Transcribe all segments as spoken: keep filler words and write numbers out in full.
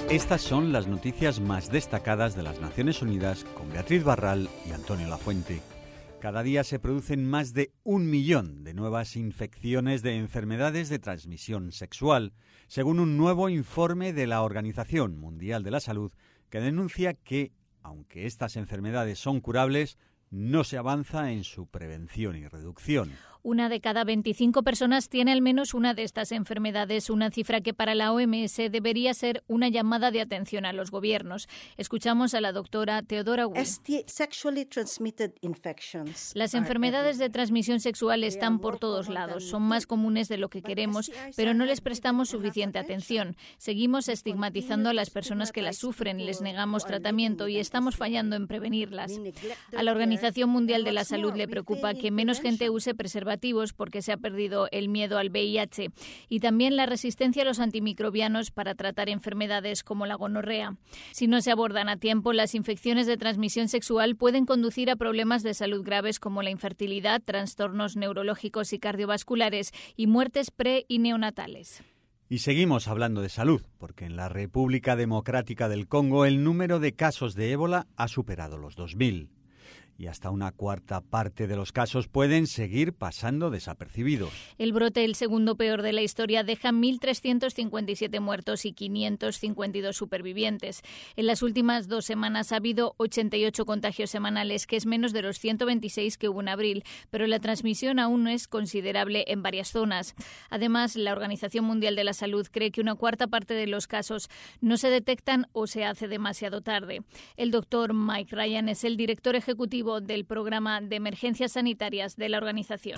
Estas son las noticias más destacadas de las Naciones Unidas con Beatriz Barral y Antonio Lafuente. Cada día se producen más de un millón de nuevas infecciones de enfermedades de transmisión sexual, según un nuevo informe de la Organización Mundial de la Salud, que denuncia que, aunque estas enfermedades son curables, no se avanza en su prevención y reducción. Una de cada veinticinco personas tiene al menos una de estas enfermedades, una cifra que para la O M S debería ser una llamada de atención a los gobiernos. Escuchamos a la doctora Teodora Wu. Las enfermedades de transmisión sexual están por todos lados, son más comunes de lo que queremos, pero no les prestamos suficiente atención. Seguimos estigmatizando a las personas que las sufren, les negamos tratamiento y estamos fallando en prevenirlas. A la Organización Mundial de la Salud le preocupa que menos gente use preservativos porque se ha perdido el miedo al V I H y también la resistencia a los antimicrobianos para tratar enfermedades como la gonorrea. Si no se abordan a tiempo, las infecciones de transmisión sexual pueden conducir a problemas de salud graves como la infertilidad, trastornos neurológicos y cardiovasculares y muertes pre- y neonatales. Y seguimos hablando de salud, porque en la República Democrática del Congo el número de casos de ébola ha superado los dos mil. Y hasta una cuarta parte de los casos pueden seguir pasando desapercibidos. El brote, el segundo peor de la historia, deja mil trescientos cincuenta y siete muertos y quinientos cincuenta y dos supervivientes. En las últimas dos semanas ha habido ochenta y ocho contagios semanales, que es menos de los ciento veintiséis que hubo en abril, pero la transmisión aún no es considerable en varias zonas. Además, la Organización Mundial de la Salud cree que una cuarta parte de los casos no se detectan o se hace demasiado tarde. El doctor Mike Ryan es el director ejecutivo del programa de emergencias sanitarias de la organización.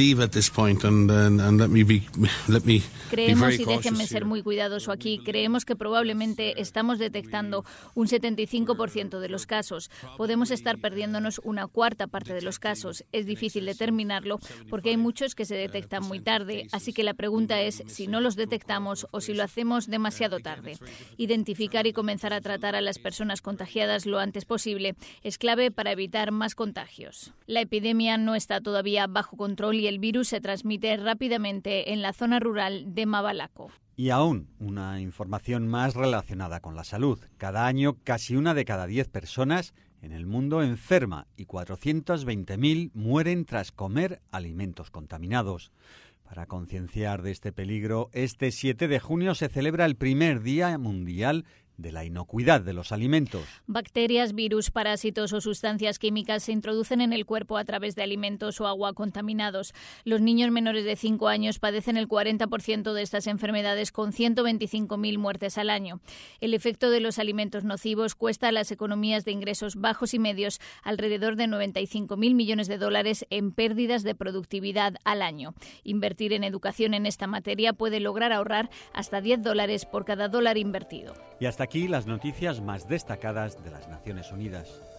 Creemos, y déjenme ser muy cuidadoso aquí, creemos que probablemente estamos detectando un setenta y cinco por ciento de los casos. Podemos estar perdiéndonos una cuarta parte de los casos. Es difícil determinarlo porque hay muchos que se detectan muy tarde, así que la pregunta es si no los detectamos o si lo hacemos demasiado tarde. Identificar y comenzar a tratar a las personas contagiadas lo antes posible es clave para evitar más contagios. La epidemia no está todavía bajo control y el virus se transmite rápidamente en la zona rural de Mabalaco. Y aún una información más relacionada con la salud. Cada año casi una de cada diez personas en el mundo enferma y cuatrocientos veinte mil mueren tras comer alimentos contaminados. Para concienciar de este peligro, este siete de junio se celebra el primer Día Mundial de la inocuidad de los alimentos. Bacterias, virus, parásitos o sustancias químicas se introducen en el cuerpo a través de alimentos o agua contaminados. Los niños menores de cinco años padecen el cuarenta por ciento de estas enfermedades, con ciento veinticinco mil muertes al año. El efecto de los alimentos nocivos cuesta a las economías de ingresos bajos y medios alrededor de noventa y cinco mil millones de dólares en pérdidas de productividad al año. Invertir en educación en esta materia puede lograr ahorrar hasta diez dólares por cada dólar invertido. Y hasta aquí las noticias más destacadas de las Naciones Unidas.